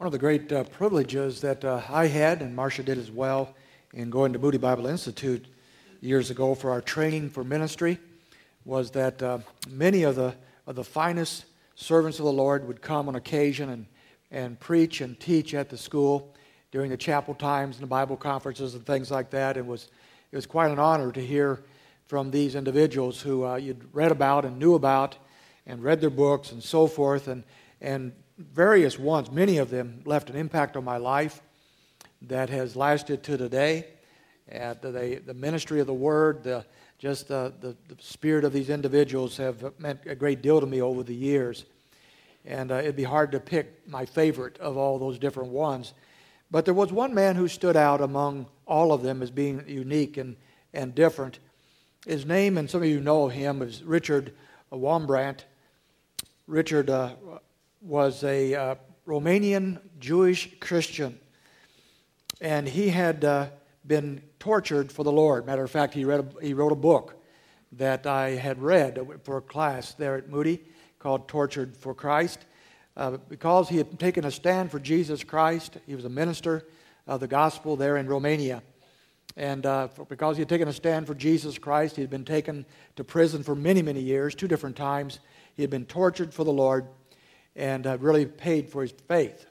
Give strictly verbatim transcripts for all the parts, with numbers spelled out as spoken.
One of the great uh, privileges that uh, I had, and Marcia did as well, in going to Moody Bible Institute years ago for our training for ministry, was that uh, many of the of the finest servants of the Lord would come on occasion and, and preach and teach at the school during the chapel times and the Bible conferences and things like that. It was it was quite an honor to hear from these individuals who uh, you'd read about and knew about and read their books and so forth, and and various ones, many of them left an impact on my life that has lasted to today. And the, the ministry of the Word, the, just the, the, the spirit of these individuals have meant a great deal to me over the years. And uh, it'd be hard to pick my favorite of all those different ones. But there was one man who stood out among all of them as being unique and, and different. His name, and some of you know him, is Richard Wurmbrand. Richard uh, was a uh, Romanian Jewish Christian, and he had uh, been tortured for the Lord. Matter of fact, he read a, he wrote a book that I had read for a class there at Moody called Tortured for Christ. Uh, because he had taken a stand for Jesus Christ, he was a minister of the gospel there in Romania. And uh, for, because he had taken a stand for Jesus Christ, he had been taken to prison for many, many years, two different times. He had been tortured for the Lord and uh, really paid for his faith.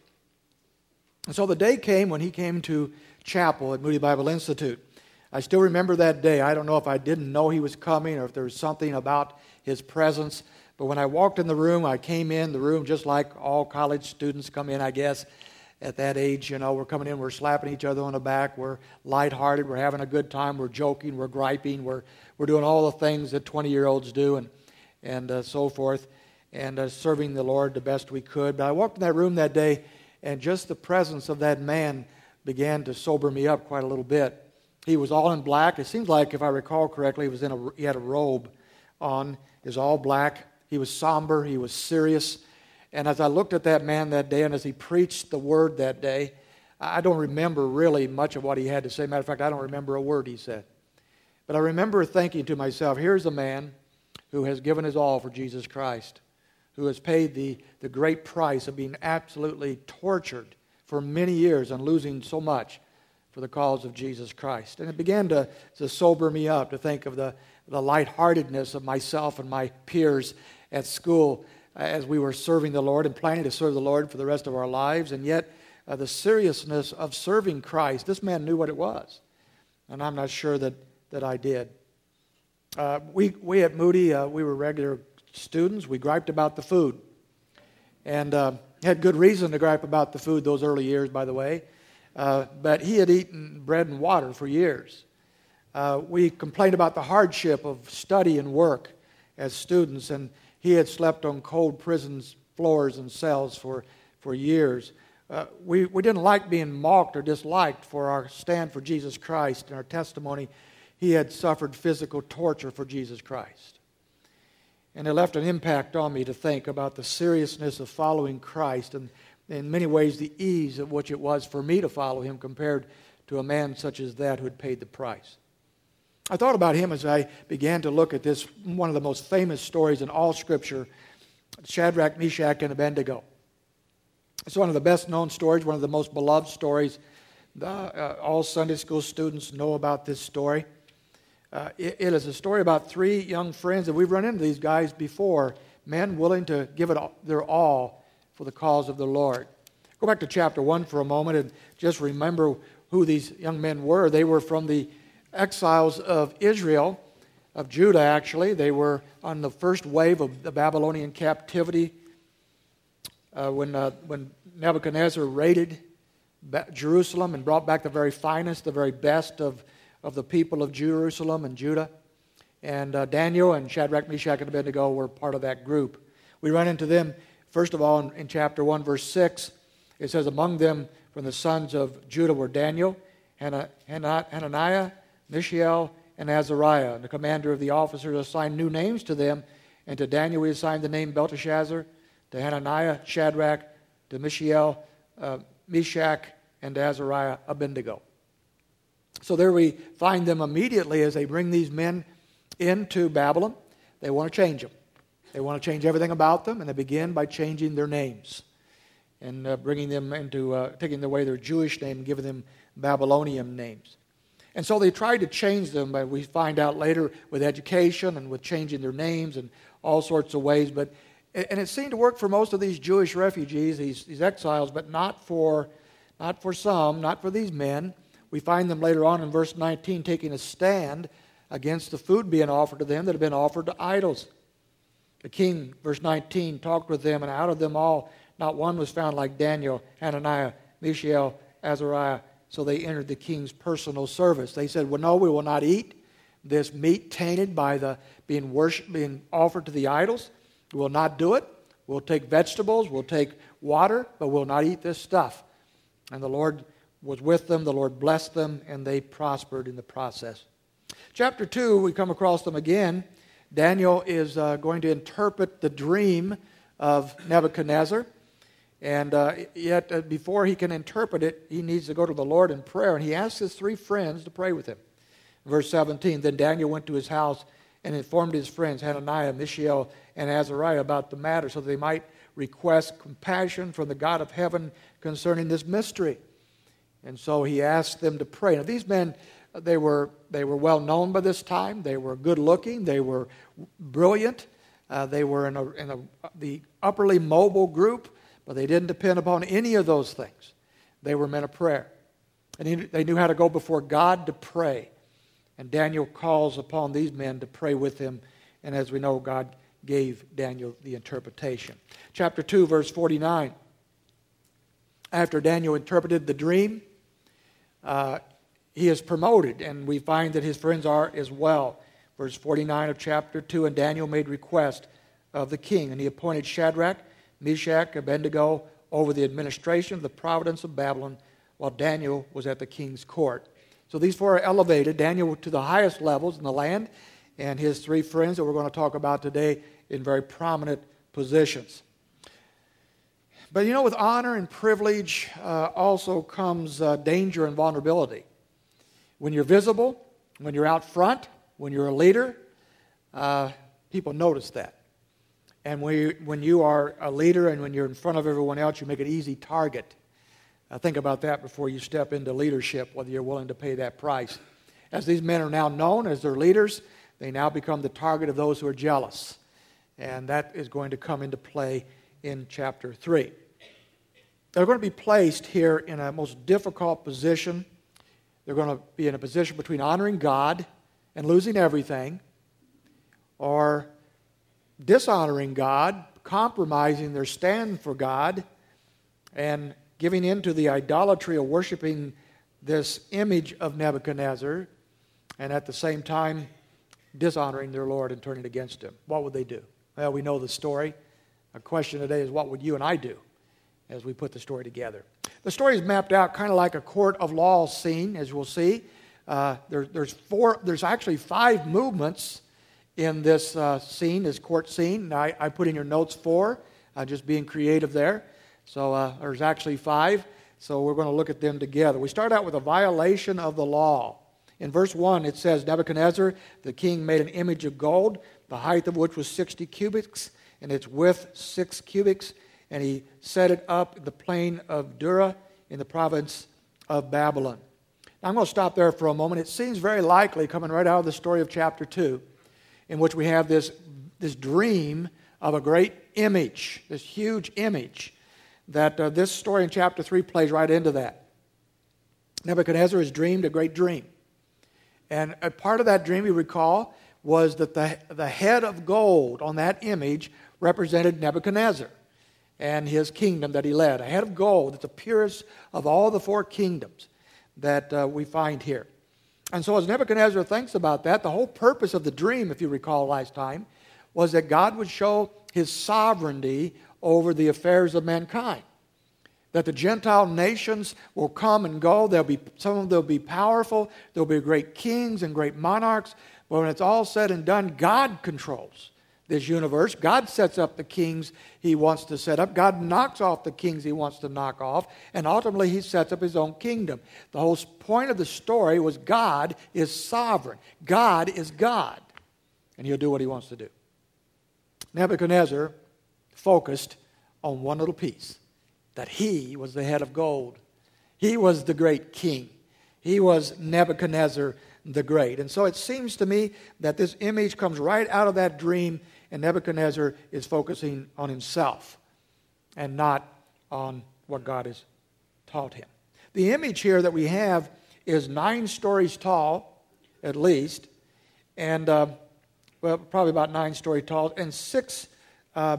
And so the day came when he came to chapel at Moody Bible Institute. I still remember that day. I don't know if I didn't know he was coming or if there was something about his presence. But when I walked in the room, I came in the room just like all college students come in, I guess, at that age. You know, we're coming in, we're slapping each other on the back, we're lighthearted, we're having a good time, we're joking, we're griping, we're we're doing all the things that twenty-year-olds do and, and uh, so forth, and uh, serving the Lord the best we could. But I walked in that room that day, and just the presence of that man began to sober me up quite a little bit. He was all in black. It seems like, if I recall correctly, he was in a, he had a robe on. It was all black. He was somber. He was serious. And as I looked at that man that day, and as he preached the word that day, I don't remember really much of what he had to say. Matter of fact, I don't remember a word he said. But I remember thinking to myself, here's a man who has given his all for Jesus Christ, who has paid the, the great price of being absolutely tortured for many years and losing so much for the cause of Jesus Christ. And it began to, to sober me up, to think of the, the lightheartedness of myself and my peers at school as we were serving the Lord and planning to serve the Lord for the rest of our lives, and yet uh, the seriousness of serving Christ. This man knew what it was, and I'm not sure that, that I did. Uh, we, we at Moody, uh, we were regular students. We griped about the food, and uh, had good reason to gripe about the food those early years, by the way. Uh, but he had eaten bread and water for years. Uh, we complained about the hardship of study and work as students, and he had slept on cold prison floors and cells for, for years. Uh, we, we didn't like being mocked or disliked for our stand for Jesus Christ and our testimony. He had suffered physical torture for Jesus Christ. And it left an impact on me to think about the seriousness of following Christ and, in many ways, the ease of which it was for me to follow him compared to a man such as that who had paid the price. I thought about him as I began to look at this, one of the most famous stories in all Scripture, Shadrach, Meshach, and Abednego. It's one of the best-known stories, one of the most beloved stories. The, uh, all Sunday school students know about this story. Uh, it, it is a story about three young friends, and we've run into these guys before, men willing to give it all, their all for the cause of the Lord. Go back to chapter one for a moment and just remember who these young men were. They were from the exiles of Israel, of Judah actually. They were on the first wave of the Babylonian captivity uh, when, uh, when Nebuchadnezzar raided Jerusalem and brought back the very finest, the very best of, of the people of Jerusalem and Judah. And uh, Daniel and Shadrach, Meshach, and Abednego were part of that group. We run into them, first of all, in, in chapter one, verse six. It says, among them from the sons of Judah were Daniel, Hananiah, Mishael, and Azariah. And the commander of the officers assigned new names to them, and to Daniel he assigned the name Belteshazzar, to Hananiah, Shadrach, to Mishael, uh, Meshach, and to Azariah, Abednego. So there we find them immediately as they bring these men into Babylon. They want to change them. They want to change everything about them, and they begin by changing their names. and uh, bringing them into, uh, taking away their Jewish name and giving them Babylonian names. And so they tried to change them, but we find out later with education and with changing their names and all sorts of ways. But and it seemed to work for most of these Jewish refugees, these, these exiles, but not for, not for some, not for these men. We find them later on in verse nineteen taking a stand against the food being offered to them that had been offered to idols. The king, verse nineteen, talked with them, and out of them all, not one was found like Daniel, Hananiah, Mishael, Azariah. So they entered the king's personal service. They said, well, no, we will not eat this meat tainted by the being worship, being offered to the idols. We will not do it. We'll take vegetables, we'll take water, but we'll not eat this stuff. And the Lord was with them, the Lord blessed them, and they prospered in the process. Chapter two, we come across them again. Daniel is uh, going to interpret the dream of Nebuchadnezzar. And uh, yet, uh, before he can interpret it, he needs to go to the Lord in prayer. And he asks his three friends to pray with him. Verse seventeen, then Daniel went to his house and informed his friends, Hananiah, Mishael, and Azariah, about the matter, so that they might request compassion from the God of heaven concerning this mystery. And so he asked them to pray. Now, these men, they were, they were well known by this time. They were good looking. They were brilliant. Uh, they were in, a, in a, the upperly mobile group. But they didn't depend upon any of those things. They were men of prayer. And he, they knew how to go before God to pray. And Daniel calls upon these men to pray with him. And as we know, God gave Daniel the interpretation. Chapter two, verse forty-nine. After Daniel interpreted the dream, uh, he is promoted. And we find that his friends are as well. Verse forty-nine of chapter two, and Daniel made request of the king. And he appointed Shadrach, Meshach, Abednego over the administration of the province of Babylon, while Daniel was at the king's court. So these four are elevated, Daniel to the highest levels in the land, and his three friends that we're going to talk about today in very prominent positions. But you know, with honor and privilege uh, also comes uh, danger and vulnerability. When you're visible, when you're out front, when you're a leader, uh, people notice that. And when you, when you are a leader and when you're in front of everyone else, you make an easy target. Uh, think about that before you step into leadership, whether you're willing to pay that price. As these men are now known as their leaders, they now become the target of those who are jealous. And that is going to come into play in chapter three. They're going to be placed here in a most difficult position. They're going to be in a position between honoring God and losing everything, or dishonoring God, compromising their stand for God, and giving in to the idolatry of worshiping this image of Nebuchadnezzar, and at the same time dishonoring their Lord and turning against him. What would they do? Well, we know the story. Our question today is, what would you and I do as we put the story together? The story is mapped out kind of like a court of law scene, as we'll see. Uh, there, there's four. There's actually five movements in this uh, scene, this court scene. Now, I, I put in your notes four, uh, just being creative there. So uh, there's actually five. So we're going to look at them together. We start out with a violation of the law. In verse one, it says, Nebuchadnezzar, the king, made an image of gold, the height of which was sixty cubits, and its width six cubits, and he set it up in the plain of Dura in the province of Babylon. Now, I'm going to stop there for a moment. It seems very likely, coming right out of the story of chapter two, in which we have this, this dream of a great image, this huge image, that uh, this story in chapter three plays right into that. Nebuchadnezzar has dreamed a great dream. And a part of that dream, you recall, was that the, the head of gold on that image represented Nebuchadnezzar and his kingdom that he led. A head of gold, that's the purest of all the four kingdoms that uh, we find here. And so as Nebuchadnezzar thinks about that, the whole purpose of the dream, if you recall last time, was that God would show his sovereignty over the affairs of mankind. That the Gentile nations will come and go. There'll be, some of them will be powerful. There'll be great kings and great monarchs. But when it's all said and done, God controls this universe. God sets up the kings he wants to set up. God knocks off the kings he wants to knock off. And ultimately, he sets up his own kingdom. The whole point of the story was God is sovereign. God is God. And he'll do what he wants to do. Nebuchadnezzar focused on one little piece. that he was the head of gold. He was the great king. He was Nebuchadnezzar the Great. And so it seems to me that this image comes right out of that dream, and Nebuchadnezzar is focusing on himself and not on what God has taught him. The image here that we have is nine stories tall, at least, and, uh, well, probably about nine stories tall, and six, uh,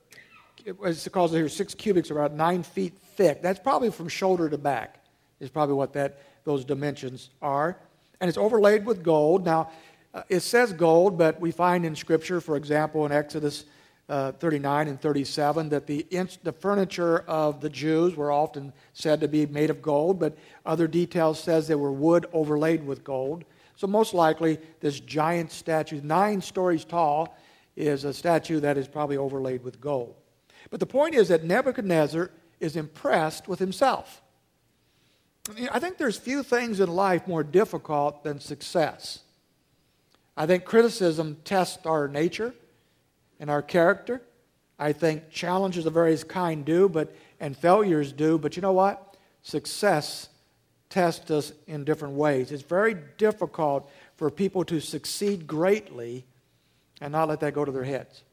it calls it here, six cubits, about nine feet thick. That's probably from shoulder to back, is probably what that those dimensions are. And it's overlaid with gold. Now, uh, it says gold, but we find in Scripture, for example, in Exodus uh, thirty-nine and thirty-seven, that the, ins- the furniture of the Jews were often said to be made of gold, but other details says they were wood overlaid with gold. So most likely, this giant statue, nine stories tall, is a statue that is probably overlaid with gold. But the point is that Nebuchadnezzar is impressed with himself. I think there's few things in life more difficult than success. I think criticism tests our nature and our character. I think challenges of various kind do, but and failures do. But you know what? Success tests us in different ways. It's very difficult for people to succeed greatly and not let that go to their heads.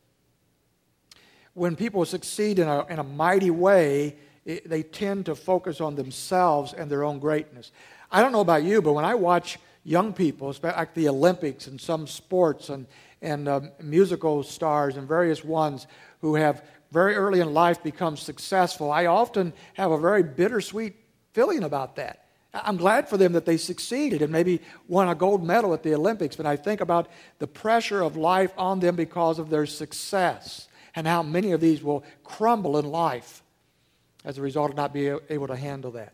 When people succeed in a, in a mighty way, it, they tend to focus on themselves and their own greatness. I don't know about you, but when I watch young people, like the Olympics and some sports and, and uh, musical stars and various ones who have very early in life become successful, I often have a very bittersweet feeling about that. I'm glad for them that they succeeded and maybe won a gold medal at the Olympics, but I think about the pressure of life on them because of their success and how many of these will crumble in life as a result of not being able to handle that.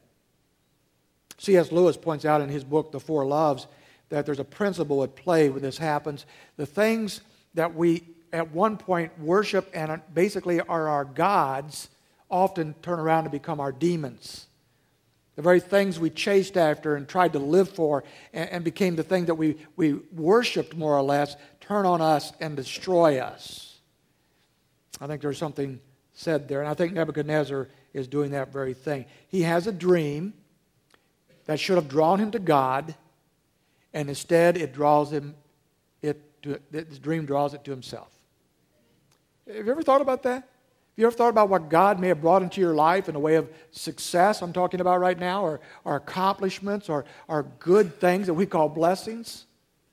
C S Lewis points out in his book, The Four Loves, that there's a principle at play when this happens. The things that we at one point worship and basically are our gods often turn around to become our demons. The very things we chased after and tried to live for and, and became the thing that we, we worshipped more or less turn on us and destroy us. I think there's something said there, and I think Nebuchadnezzar is doing that very thing. He has a dream that should have drawn him to God, and instead it draws him, it to, this dream draws it to himself. Have you ever thought about that? Have you ever thought about what God may have brought into your life in the way of success I'm talking about right now, or, or accomplishments, or, or good things that we call blessings?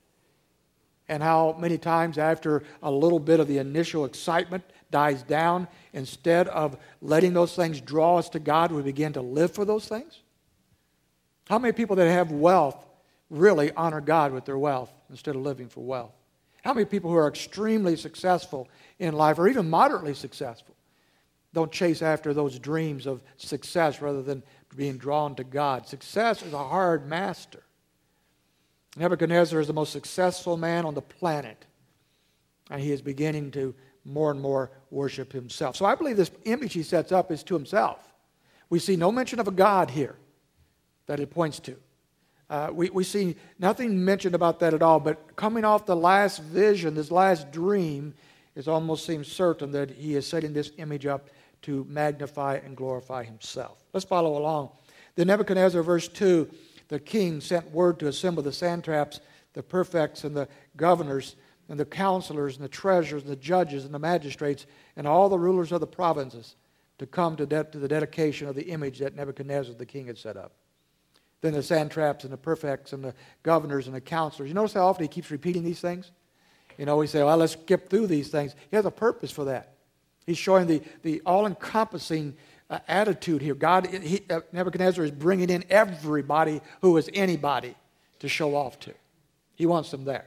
And how many times after a little bit of the initial excitement dies down, instead of letting those things draw us to God, we begin to live for those things? How many people that have wealth really honor God with their wealth instead of living for wealth? How many people who are extremely successful in life, or even moderately successful, don't chase after those dreams of success rather than being drawn to God? Success is a hard master. Nebuchadnezzar is the most successful man on the planet, and he is beginning to more and more worship himself. So I believe this image he sets up is to himself. We see no mention of a God here that it points to. Uh, we, we see nothing mentioned about that at all, but coming off the last vision, this last dream, it almost seems certain that he is setting this image up to magnify and glorify himself. Let's follow along. Then Nebuchadnezzar, verse two, the king sent word to assemble the satraps, the prefects, and the governors, and the counselors, and the treasurers, and the judges, and the magistrates, and all the rulers of the provinces to come to, de- to the dedication of the image that Nebuchadnezzar the king had set up. Then the satraps and the prefects and the governors and the counselors. You notice how often he keeps repeating these things? You know, we say, well, let's skip through these things. He has a purpose for that. He's showing the, the all-encompassing uh, attitude here. God, he, uh, Nebuchadnezzar is bringing in everybody who is anybody to show off to. He wants them there.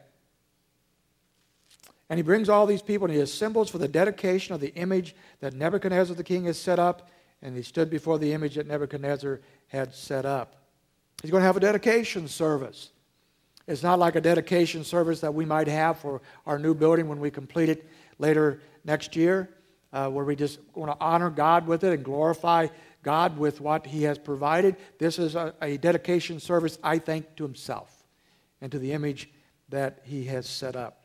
And he brings all these people and he assembles for the dedication of the image that Nebuchadnezzar the king has set up, and he stood before the image that Nebuchadnezzar had set up. He's going to have a dedication service. It's not like a dedication service that we might have for our new building when we complete it later next year, uh, where we just want to honor God with it and glorify God with what he has provided. This is a, a dedication service, I think, to himself and to the image that he has set up.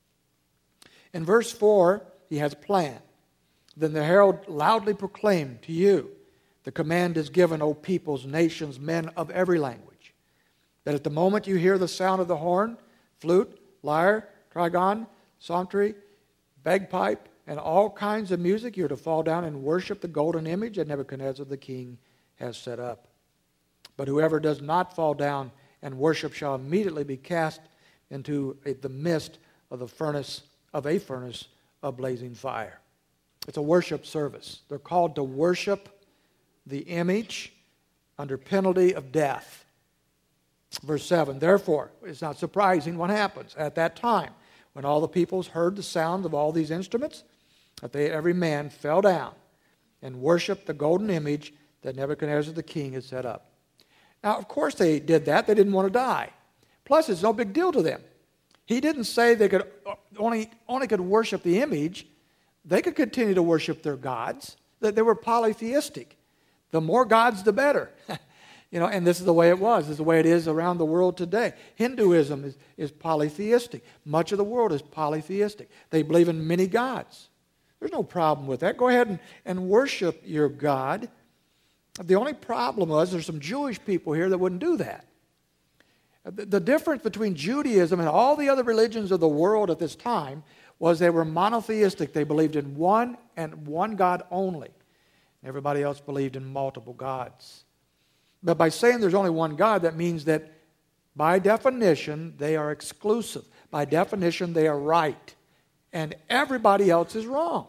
In verse four, he has a plan. Then the herald loudly proclaimed to you the command is given, O peoples, nations, men of every language, that at the moment you hear the sound of the horn, flute, lyre, trigon, psaltery, bagpipe, and all kinds of music, you're to fall down and worship the golden image that Nebuchadnezzar the king has set up. But whoever does not fall down and worship shall immediately be cast into a, the midst of the furnace, of a furnace of blazing fire. It's a worship service. They're called to worship the image under penalty of death. Verse seven, therefore, it's not surprising what happens at that time. When all the peoples heard the sound of all these instruments, that they, every man fell down and worshiped the golden image that Nebuchadnezzar the king had set up. Now, of course they did that. They didn't want to die. Plus, it's no big deal to them. He didn't say they could only, only could worship the image. They could continue to worship their gods. That they were polytheistic. The more gods, the better. You know, and this is the way it was. This is the way it is around the world today. Hinduism is, is polytheistic. Much of the world is polytheistic. They believe in many gods. There's no problem with that. Go ahead and, and worship your God. The only problem was there's some Jewish people here that wouldn't do that. The, the difference between Judaism and all the other religions of the world at this time was they were monotheistic. They believed in one and one God only. Everybody else believed in multiple gods. But by saying there's only one God, that means that by definition, they are exclusive. By definition, they are right. And everybody else is wrong.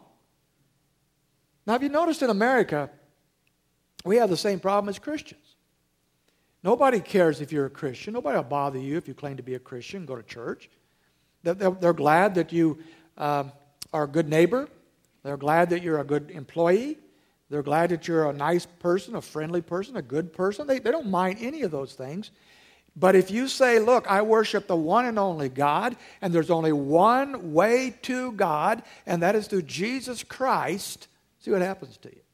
Now, have you noticed in America, we have the same problem as Christians. Nobody cares if you're a Christian. Nobody will bother you if you claim to be a Christian, go to church. They're, they're glad that you uh, are a good neighbor. They're glad that you're a good employee. They're glad that you're a nice person, a friendly person, a good person. They, they don't mind any of those things. But if you say, look, I worship the one and only God, and there's only one way to God, and that is through Jesus Christ, see what happens to you.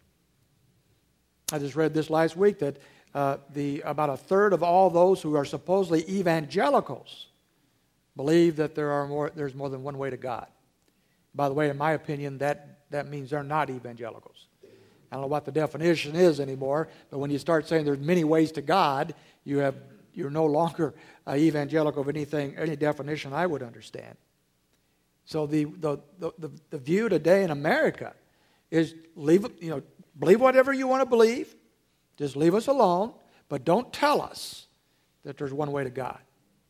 I just read this last week that uh, the about a third of all those who are supposedly evangelicals believe that there are more. There's more than one way to God. By the way, in my opinion, that, that means they're not evangelicals. I don't know what the definition is anymore, but when you start saying there's many ways to God, you have you're no longer uh, evangelical of anything, any definition I would understand. So the the, the the the view today in America is leave you know believe whatever you want to believe, just leave us alone, but don't tell us that there's one way to God.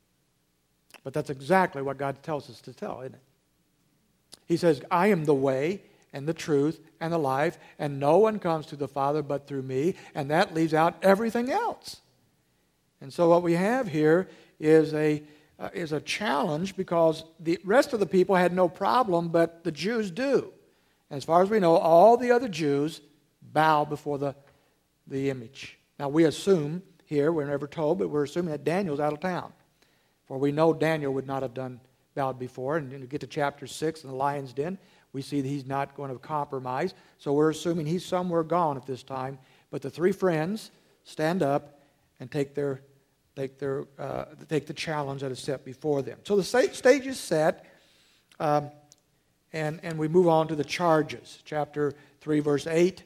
But that's exactly what God tells us to tell, isn't it? He says, I am the way and the truth and the life, and no one comes to the Father but through me, and that leaves out everything else. And so what we have here is a uh, is a challenge, because the rest of the people had no problem, but the Jews do. And as far as we know, all the other Jews bow before the, the image. Now we assume here, we're never told, but we're assuming that Daniel's out of town. For we know Daniel would not have done bowed before, and you get to chapter six in the lion's den, we see that he's not going to compromise. So we're assuming he's somewhere gone at this time. But the three friends stand up and take their take their uh, take the challenge that is set before them. So the stage is set, um, and and we move on to the charges. Chapter three, verse eight.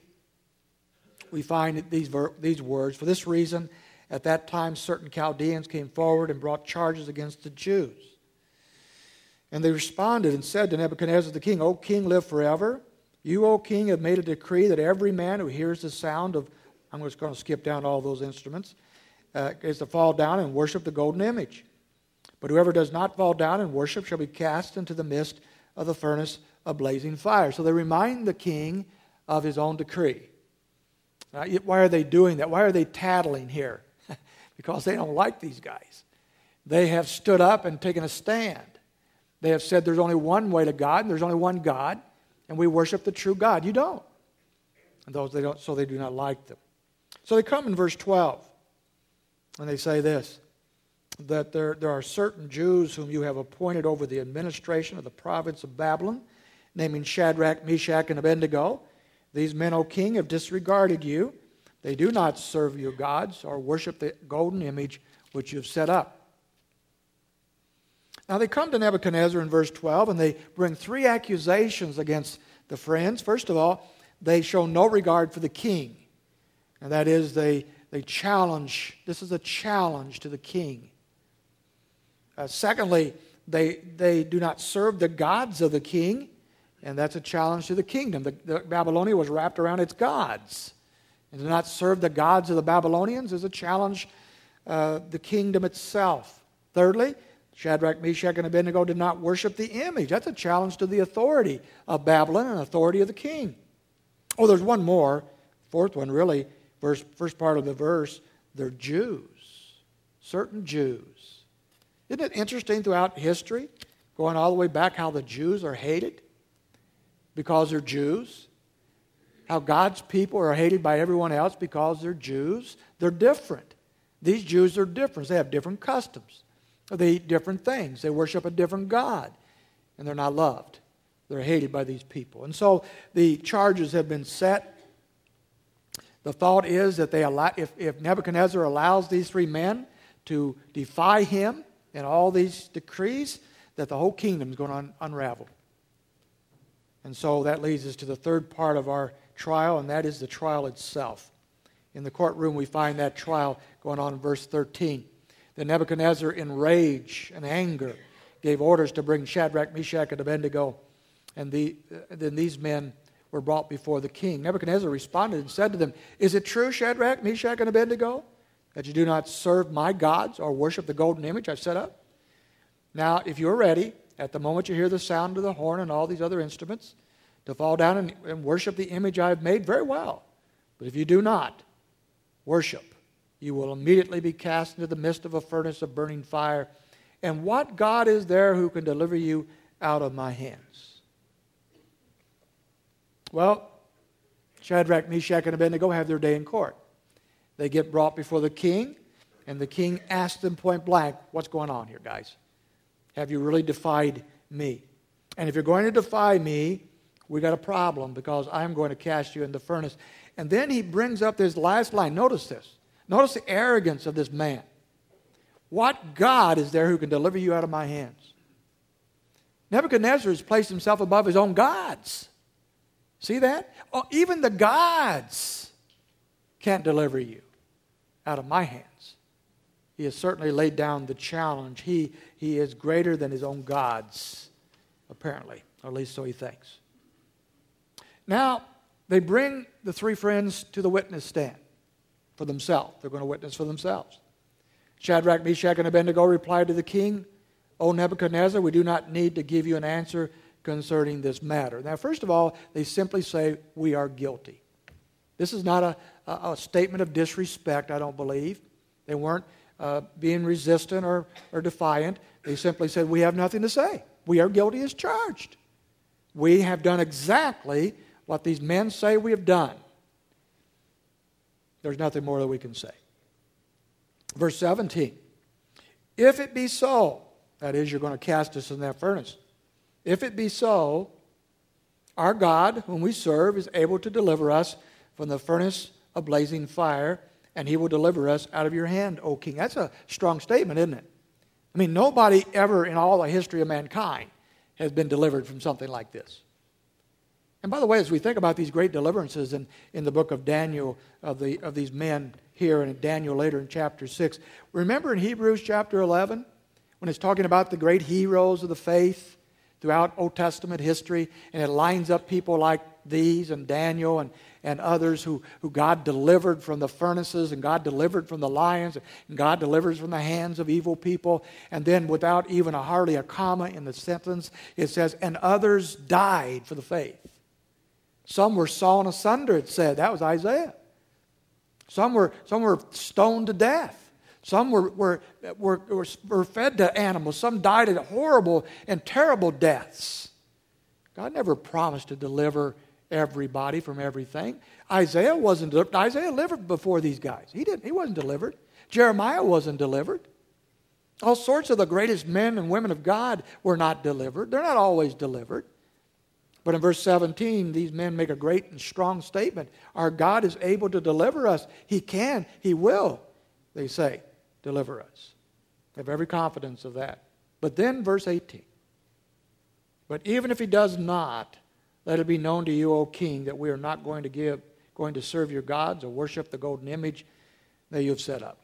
We find these ver- these words. For this reason, at that time, certain Chaldeans came forward and brought charges against the Jews. And they responded and said to Nebuchadnezzar the king, O king, live forever. You, O king, have made a decree that every man who hears the sound of, I'm just going to skip down all those instruments, uh, is to fall down and worship the golden image. But whoever does not fall down and worship shall be cast into the midst of the furnace of blazing fire. So they remind the king of his own decree. Now, why are they doing that? Why are they tattling here? Because they don't like these guys. They have stood up and taken a stand. They have said there's only one way to God, and there's only one God, and we worship the true God. You don't. And those they don't, so they do not like them. So they come in verse twelve, and they say this, that there, there are certain Jews whom you have appointed over the administration of the province of Babylon, naming Shadrach, Meshach, and Abednego. These men, O king, have disregarded you. They do not serve your gods or worship the golden image which you have set up. Now they come to Nebuchadnezzar in verse twelve, and they bring three accusations against the friends. First of all, they show no regard for the king. And that is they, they challenge, this is a challenge to the king. Uh, secondly, they, they do not serve the gods of the king, and that's a challenge to the kingdom. The, the Babylonia was wrapped around its gods. And to not serve the gods of the Babylonians is a challenge uh, the kingdom itself. Thirdly, Shadrach, Meshach, and Abednego did not worship the image. That's a challenge to the authority of Babylon and authority of the king. Oh, there's one more, fourth one really, verse, first part of the verse. They're Jews, certain Jews. Isn't it interesting throughout history, going all the way back, how the Jews are hated because they're Jews? How God's people are hated by everyone else because they're Jews? They're different. These Jews are different. They have different customs. They eat different things. They worship a different God. And they're not loved. They're hated by these people. And so the charges have been set. The thought is that they allow, if, if Nebuchadnezzar allows these three men to defy him in all these decrees, that the whole kingdom is going to un- unravel. And so that leads us to the third part of our trial, and that is the trial itself. In the courtroom, we find that trial going on in verse thirteen. Then Nebuchadnezzar, in rage and anger, gave orders to bring Shadrach, Meshach, and Abednego. And the, uh, then these men were brought before the king. Nebuchadnezzar responded and said to them, "Is it true, Shadrach, Meshach, and Abednego, that you do not serve my gods or worship the golden image I've set up? Now, if you're ready, at the moment you hear the sound of the horn and all these other instruments, to fall down and, and worship the image I have made, very well. But if you do not worship, you will immediately be cast into the midst of a furnace of burning fire. And what God is there who can deliver you out of my hands?" Well, Shadrach, Meshach, and Abednego have their day in court. They get brought before the king, and the king asks them point blank, "What's going on here, guys? Have you really defied me? And if you're going to defy me, we got a problem, because I'm going to cast you in the furnace." And then he brings up this last line. Notice this. Notice the arrogance of this man. What God is there who can deliver you out of my hands? Nebuchadnezzar has placed himself above his own gods. See that? Oh, even the gods can't deliver you out of my hands. He has certainly laid down the challenge. He, he is greater than his own gods, apparently, or at least so he thinks. Now, they bring the three friends to the witness stand for themselves. They're going to witness for themselves. Shadrach, Meshach, and Abednego replied to the king, "O Nebuchadnezzar, we do not need to give you an answer concerning this matter." Now, first of all, they simply say, "We are guilty." This is not a, a, a statement of disrespect, I don't believe. They weren't uh, being resistant or, or defiant. They simply said, "We have nothing to say. We are guilty as charged. We have done exactly what these men say we have done. There's nothing more that we can say." Verse seventeen. "If it be so," that is, you're going to cast us in that furnace. "If it be so, our God, whom we serve, is able to deliver us from the furnace of blazing fire, and he will deliver us out of your hand, O king." That's a strong statement, isn't it? I mean, nobody ever in all the history of mankind has been delivered from something like this. And by the way, as we think about these great deliverances in, in the book of Daniel, of, the, of these men here, and in Daniel later in chapter six, remember in Hebrews chapter eleven, when it's talking about the great heroes of the faith throughout Old Testament history, and it lines up people like these and Daniel and, and others who, who God delivered from the furnaces, and God delivered from the lions, and God delivers from the hands of evil people. And then without even a hardly a comma in the sentence, it says, "and others died for the faith." Some were sawn asunder, it said. That was Isaiah. Some were, some were stoned to death. Some were, were, were, were, were fed to animals. Some died at horrible and terrible deaths. God never promised to deliver everybody from everything. Isaiah wasn't delivered. Isaiah lived before these guys. He didn't. He wasn't delivered. Jeremiah wasn't delivered. All sorts of the greatest men and women of God were not delivered. They're not always delivered. But in verse seventeen, these men make a great and strong statement. Our God is able to deliver us. He can. He will, they say, deliver us. They have every confidence of that. But then verse eighteen. "But even if he does not, let it be known to you, O king, that we are not going to give going to serve your gods or worship the golden image that you've set up.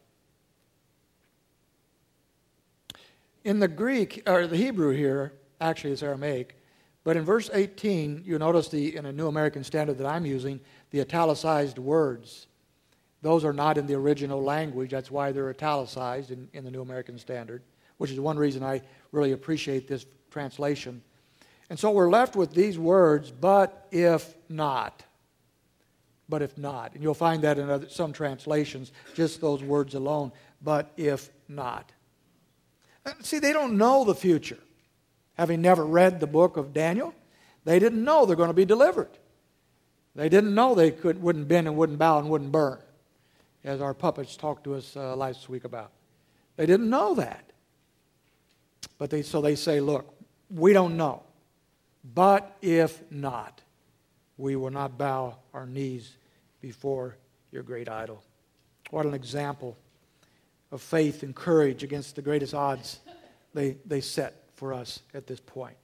In the Greek, or the Hebrew here, actually it's Aramaic, but in verse eighteen, you notice the in a New American Standard that I'm using, the italicized words. Those are not in the original language. That's why they're italicized in, in the New American Standard, which is one reason I really appreciate this translation. And so we're left with these words, but if not. But if not. And you'll find that in other, some translations, just those words alone, but if not. See, they don't know the future. Having never read the book of Daniel, they didn't know they're going to be delivered. They didn't know they could, wouldn't bend and wouldn't bow and wouldn't burn, as our puppets talked to us uh, last week about. They didn't know that. But they so they say, look, we don't know. But if not, we will not bow our knees before your great idol. What an example of faith and courage against the greatest odds they, they set for us at this point.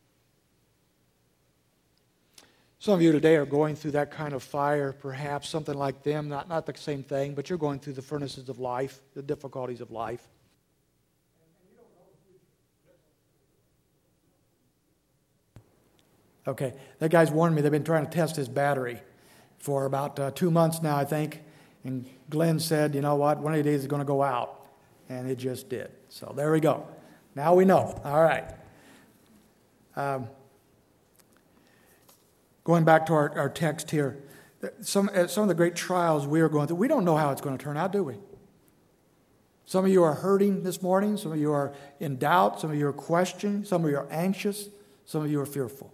Some of you today are going through that kind of fire, perhaps something like them, not, not the same thing, but you're going through the furnaces of life, the difficulties of life. Okay, that guy's warned me they've been trying to test his battery for about uh, two months now, I think. And Glenn said, you know what, one of these days it's going to go out. And it just did. So there we go. Now we know. All right. Um, going back to our, our text here, some, uh, some of the great trials we are going through, we don't know how it's going to turn out, do we? Some of you are hurting this morning. Some of you are in doubt. Some of you are questioning. Some of you are anxious. Some of you are fearful.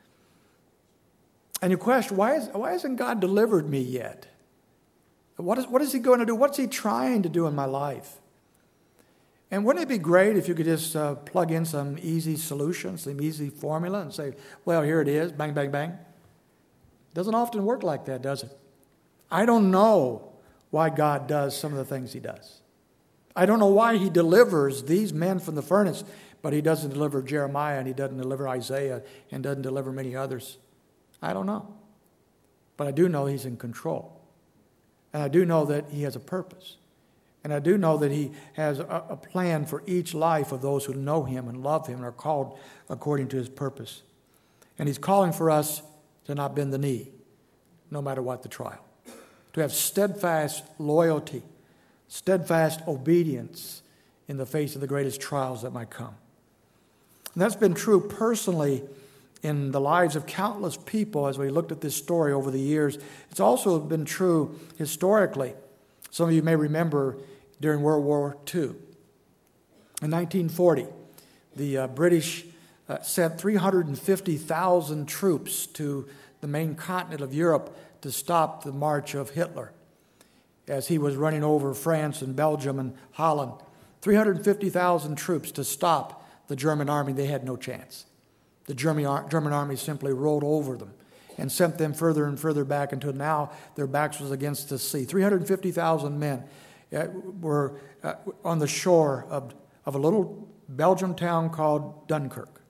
And you question, why, is, why hasn't God delivered me yet? What is, what is he going to do? What's he trying to do in my life? And wouldn't it be great if you could just uh, plug in some easy solution, some easy formula and say, well, here it is, bang, bang, bang. Doesn't often work like that, does it? I don't know why God does some of the things he does. I don't know why he delivers these men from the furnace, but he doesn't deliver Jeremiah and he doesn't deliver Isaiah and doesn't deliver many others. I don't know. But I do know he's in control. And I do know that he has a purpose. And I do know that he has a, a plan for each life of those who know him and love him and are called according to his purpose. And he's calling for us to not bend the knee, no matter what the trial. To have steadfast loyalty, steadfast obedience in the face of the greatest trials that might come. And that's been true personally in the lives of countless people as we looked at this story over the years. It's also been true historically. Some of you may remember during World War Two. In nineteen forty, the uh, British uh, sent three hundred fifty thousand troops to the main continent of Europe to stop the march of Hitler as he was running over France and Belgium and Holland. three hundred fifty thousand troops to stop the German army. They had no chance. The German, German army simply rolled over them and sent them further and further back until now their backs was against the sea. three hundred fifty thousand men uh, were uh, on the shore of, of a little Belgian town called Dunkirk.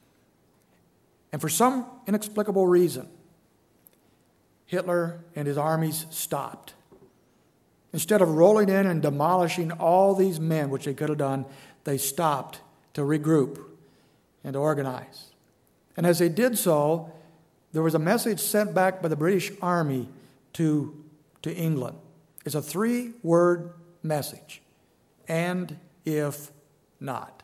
And for some inexplicable reason, Hitler and his armies stopped. Instead of rolling in and demolishing all these men, which they could have done, they stopped to regroup and to organize. And as they did so, there was a message sent back by the British Army to, to England. It's a three-word message. And if not.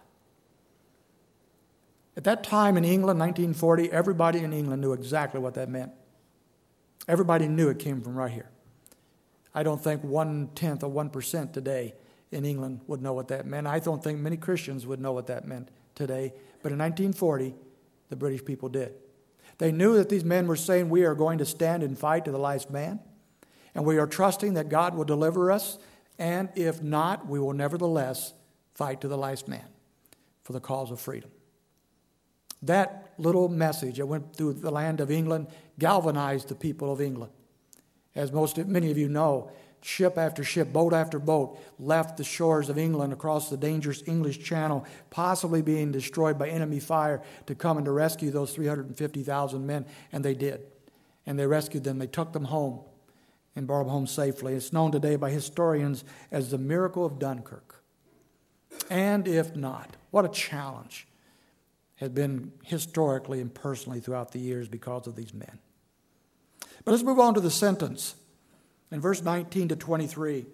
At that time in England, nineteen forty, everybody in England knew exactly what that meant. Everybody knew it came from right here. I don't think one-tenth of one percent today in England would know what that meant. I don't think many Christians would know what that meant today. But in nineteen forty, the British people did. They knew that these men were saying, we are going to stand and fight to the last man, and we are trusting that God will deliver us, and if not, we will nevertheless fight to the last man for the cause of freedom. That little message that went through the land of England galvanized the people of England. As most many of you know, ship after ship, boat after boat, left the shores of England across the dangerous English Channel, possibly being destroyed by enemy fire, to come and to rescue those three hundred fifty thousand men, and they did. And they rescued them. They took them home. and brought him home safely. It's known today by historians as the miracle of Dunkirk. And if not, what a challenge has been historically and personally throughout the years because of these men. But let's move on to the sentence. In verse nineteen to twenty-three,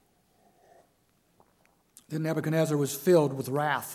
then Nebuchadnezzar was filled with wrath,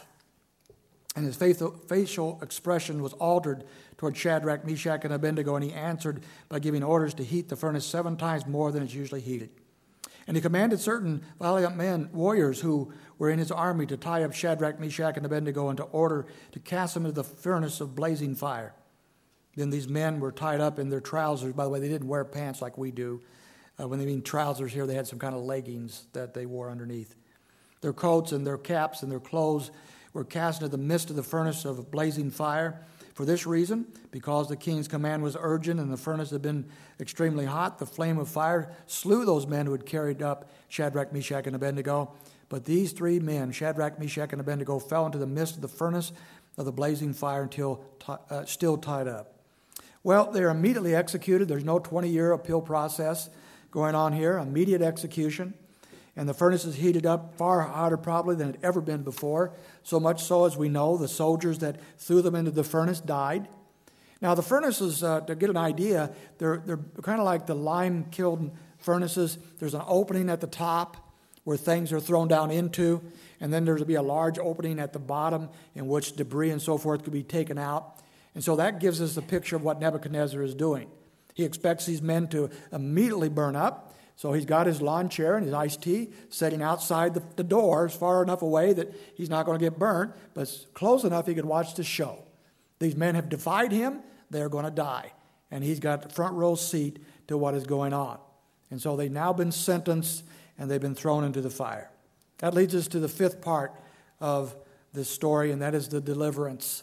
and his facial expression was altered toward Shadrach, Meshach, and Abednego, and he answered by giving orders to heat the furnace seven times more than it's usually heated. And he commanded certain valiant men, warriors who were in his army, to tie up Shadrach, Meshach, and Abednego, and to order to cast them into the furnace of blazing fire. Then these men were tied up in their trousers. By the way, they didn't wear pants like we do. Uh, when they mean trousers here, they had some kind of leggings that they wore underneath. Their coats and their caps and their clothes were cast into the midst of the furnace of blazing fire. For this reason, because the king's command was urgent and the furnace had been extremely hot, the flame of fire slew those men who had carried up Shadrach, Meshach, and Abednego. But these three men, Shadrach, Meshach, and Abednego, fell into the midst of the furnace of the blazing fire until t- uh, still tied up. Well, they're immediately executed. There's no twenty-year appeal process going on here. Immediate execution. And the furnace is heated up far hotter probably than it had ever been before. So much so, as we know, the soldiers that threw them into the furnace died. Now, the furnaces, uh, to get an idea, they're, they're kind of like the lime kiln furnaces. There's an opening at the top where things are thrown down into, and then there's to be a large opening at the bottom in which debris and so forth could be taken out. And so that gives us a picture of what Nebuchadnezzar is doing. He expects these men to immediately burn up. So he's got his lawn chair and his iced tea sitting outside the, the door, far enough away that he's not going to get burnt, but close enough he could watch the show. These men have defied him. They're going to die. And he's got the front row seat to what is going on. And so they've now been sentenced and they've been thrown into the fire. That leads us to the fifth part of this story, and that is the deliverance.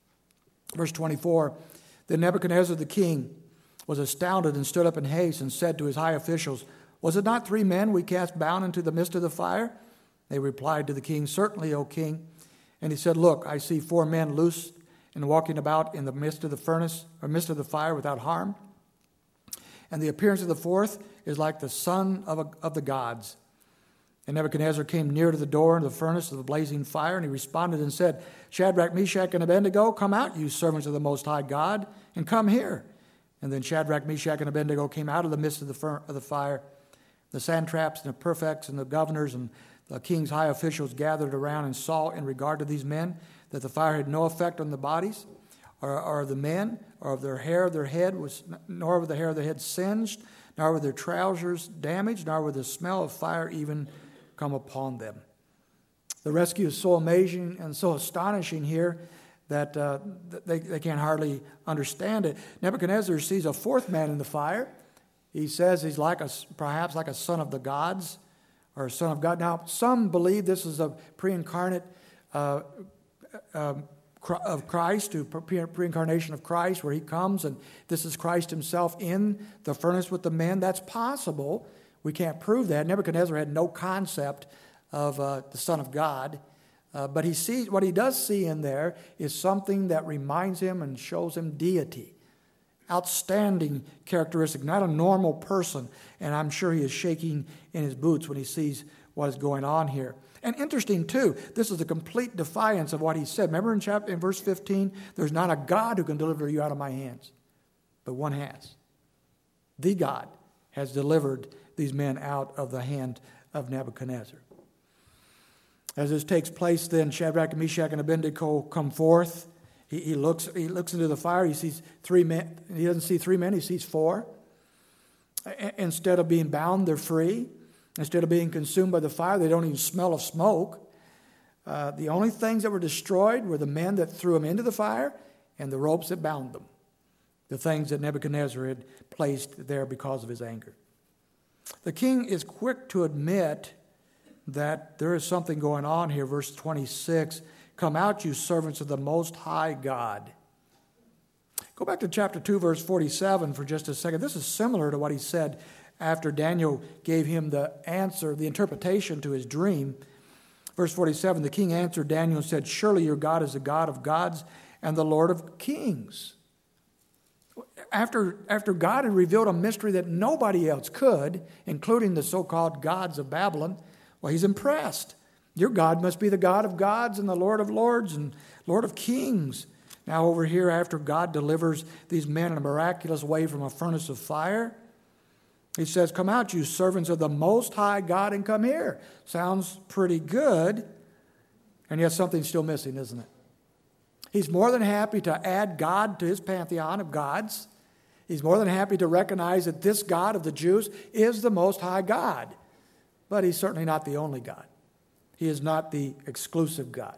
Verse twenty-four, then Nebuchadnezzar the king was astounded and stood up in haste and said to his high officials, was it not three men we cast bound into the midst of the fire? They replied to the king, certainly, O king. And he said, look, I see four men loose and walking about in the midst of the furnace, or midst of the fire without harm. And the appearance of the fourth is like the son of, a, of the gods. And Nebuchadnezzar came near to the door into the furnace of the blazing fire, and he responded and said, Shadrach, Meshach, and Abednego, come out, you servants of the Most High God, and come here. And then Shadrach, Meshach, and Abednego came out of the midst of the, fir- of the fire. The satraps and the prefects and the governors and the king's high officials gathered around and saw in regard to these men that the fire had no effect on the bodies or, or the men, or of their hair of their head was, nor of the hair of their head singed, nor were their trousers damaged, nor would the smell of fire even come upon them. The rescue is so amazing and so astonishing here that uh, they, they can't hardly understand it. Nebuchadnezzar sees a fourth man in the fire. He says he's like a, perhaps like a son of the gods or a son of God. Now, some believe this is a pre-incarnate uh, um, of Christ, to pre-incarnation of Christ, where he comes and this is Christ himself in the furnace with the men. That's possible. We can't prove that. Nebuchadnezzar had no concept of uh, the Son of God. Uh, but he sees, what he does see in there is something that reminds him and shows him deity. Outstanding characteristic, not a normal person. And I'm sure he is shaking in his boots when he sees what is going on here. And interesting too, this is a complete defiance of what he said. Remember in chapter in verse fifteen, there's not a God who can deliver you out of my hands, but one has. The God has delivered these men out of the hand of Nebuchadnezzar. As this takes place, then Shadrach, Meshach, and Abednego come forth. He, he looks. He looks into the fire. He sees three men. He doesn't see three men. He sees four. Instead of being bound, they're free. Instead of being consumed by the fire, they don't even smell of smoke. Uh, the only things that were destroyed were the men that threw them into the fire and the ropes that bound them. The things that Nebuchadnezzar had placed there because of his anger. The king is quick to admit that there is something going on here. Verse twenty-six, come out, you servants of the Most High God. Go back to chapter two, verse forty-seven for just a second. This is similar to what he said after Daniel gave him the answer, the interpretation to his dream. Verse forty-seven, the king answered Daniel and said, surely your God is the God of gods and the Lord of kings. after, after God had revealed a mystery that nobody else could, including the so-called gods of Babylon, well, he's impressed. Your God must be the God of gods and the Lord of lords and Lord of kings. Now over here, after God delivers these men in a miraculous way from a furnace of fire, he says, come out, you servants of the Most High God, and come here. Sounds pretty good, and yet something's still missing, isn't it? He's more than happy to add God to his pantheon of gods. He's more than happy to recognize that this God of the Jews is the Most High God. But he's certainly not the only God. He is not the exclusive God.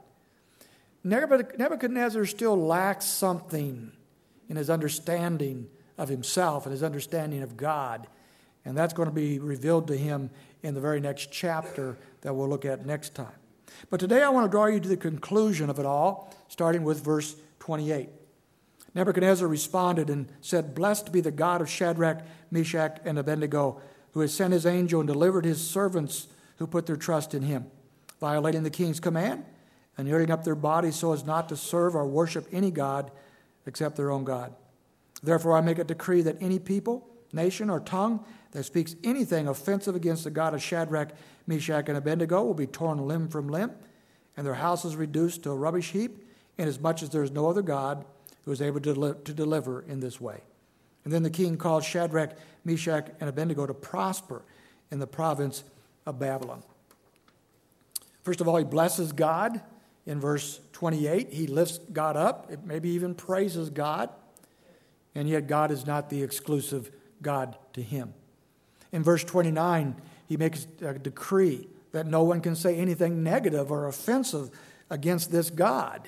Nebuchadnezzar still lacks something in his understanding of himself and his understanding of God. And that's going to be revealed to him in the very next chapter that we'll look at next time. But today I want to draw you to the conclusion of it all, starting with verse twenty-eight. Nebuchadnezzar responded and said, blessed be the God of Shadrach, Meshach, and Abednego, who has sent his angel and delivered his servants who put their trust in him, violating the king's command and yielding up their bodies so as not to serve or worship any god except their own God. Therefore I make a decree that any people, nation, or tongue that speaks anything offensive against the God of Shadrach, Meshach, and Abednego will be torn limb from limb, and their houses reduced to a rubbish heap, inasmuch as there is no other God who is able to, deli- to deliver in this way. And then the king called Shadrach, Meshach, and Abednego to prosper in the province of Babylon. First of all, he blesses God in verse twenty-eight. He lifts God up, maybe even praises God, and yet God is not the exclusive God to him. In verse twenty-nine, he makes a decree that no one can say anything negative or offensive against this God.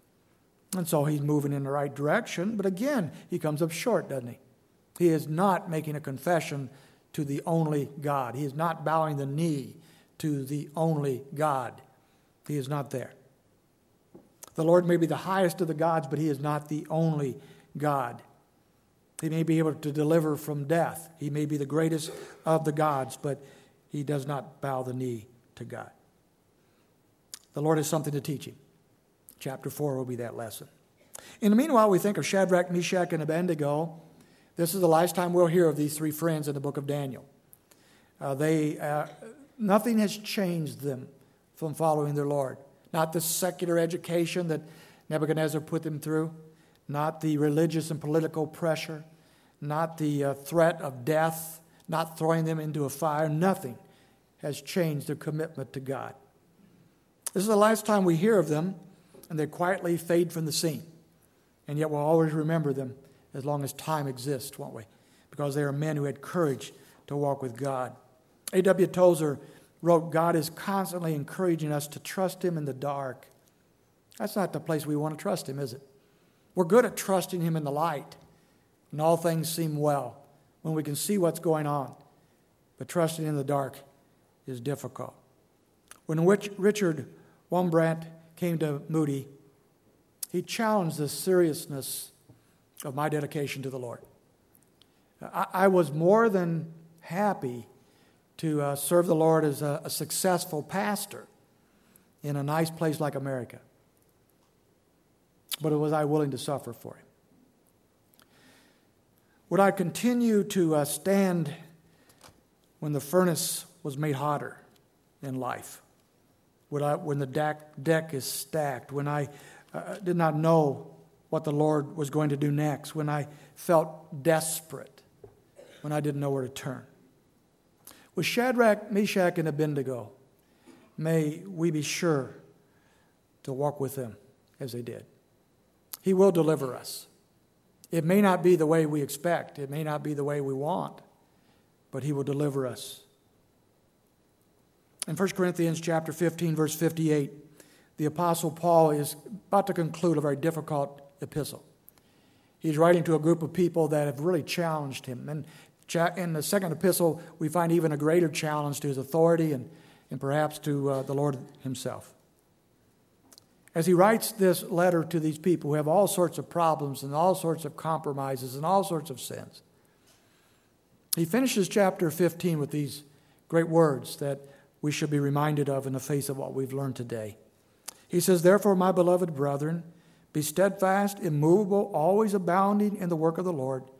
And so he's moving in the right direction, but again, he comes up short, doesn't he? He is not making a confession to the only God. He is not bowing the knee to the only God. He is not there. The Lord may be the highest of the gods, but he is not the only God. He may be able to deliver from death. He may be the greatest of the gods, but he does not bow the knee to God. The Lord has something to teach him. Chapter four will be that lesson. In the meanwhile, we think of Shadrach, Meshach, and Abednego. This is the last time we'll hear of these three friends in the book of Daniel. Uh, they, uh, nothing has changed them from following their Lord. Not the secular education that Nebuchadnezzar put them through, not the religious and political pressure, not the uh, threat of death, not throwing them into a fire. Nothing has changed their commitment to God. This is the last time we hear of them, and they quietly fade from the scene. And yet we'll always remember them as long as time exists, won't we? Because they are men who had courage to walk with God. A W Tozer wrote, God is constantly encouraging us to trust him in the dark. That's not the place we want to trust him, is it? We're good at trusting him in the light, when all things seem well, when we can see what's going on. But trusting in the dark is difficult. When Richard Wurmbrand came to Moody, he challenged the seriousness of my dedication to the Lord. I, I was more than happy to uh, serve the Lord as a, a successful pastor in a nice place like America. But was I willing to suffer for him? Would I continue to uh, stand when the furnace was made hotter in life? Would I, when the deck, deck is stacked, when I uh, did not know what the Lord was going to do next, when I felt desperate, when I didn't know where to turn? With Shadrach, Meshach, and Abednego, may we be sure to walk with them as they did. He will deliver us. It may not be the way we expect. It may not be the way we want, but he will deliver us. In First Corinthians chapter fifteen, verse fifty-eight, the Apostle Paul is about to conclude a very difficult epistle. He's writing to a group of people that have really challenged him. And in the second epistle, we find even a greater challenge to his authority and, and perhaps to uh, the Lord himself. As he writes this letter to these people who have all sorts of problems and all sorts of compromises and all sorts of sins, he finishes chapter fifteen with these great words that we should be reminded of in the face of what we've learned today. He says, therefore, my beloved brethren, be steadfast, immovable, always abounding in the work of the Lord,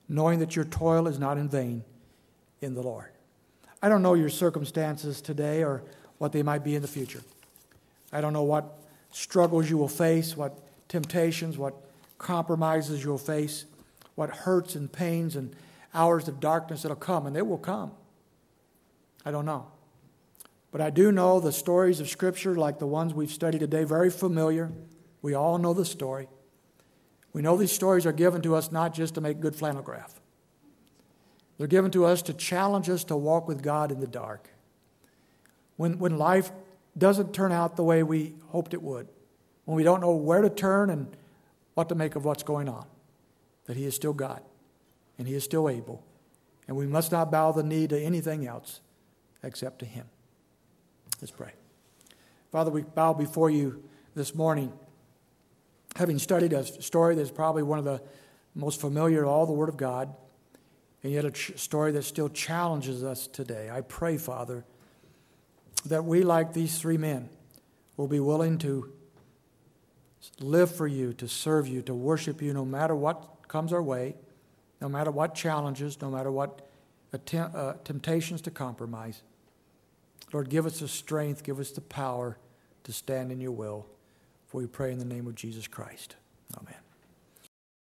knowing that your toil is not in vain in the Lord. I don't know your circumstances today or what they might be in the future. I don't know what struggles you will face, what temptations, what compromises you'll face, what hurts and pains and hours of darkness that'll come, and they will come. I don't know. But I do know the stories of Scripture, like the ones we've studied today, very familiar. We all know the story. We know these stories are given to us not just to make good flannel graph. They're given to us to challenge us to walk with God in the dark. When, when life doesn't turn out the way we hoped it would, when we don't know where to turn and what to make of what's going on, that He is still God and He is still able. And we must not bow the knee to anything else except to Him. Let's pray. Father, we bow before you this morning, having studied a story that's probably one of the most familiar of all the Word of God, and yet a ch- story that still challenges us today. I pray, Father, that we, like these three men, will be willing to live for you, to serve you, to worship you, no matter what comes our way, no matter what challenges, no matter what attempt, uh, temptations to compromise. Lord, give us the strength, give us the power to stand in your will. For we pray in the name of Jesus Christ. Amen.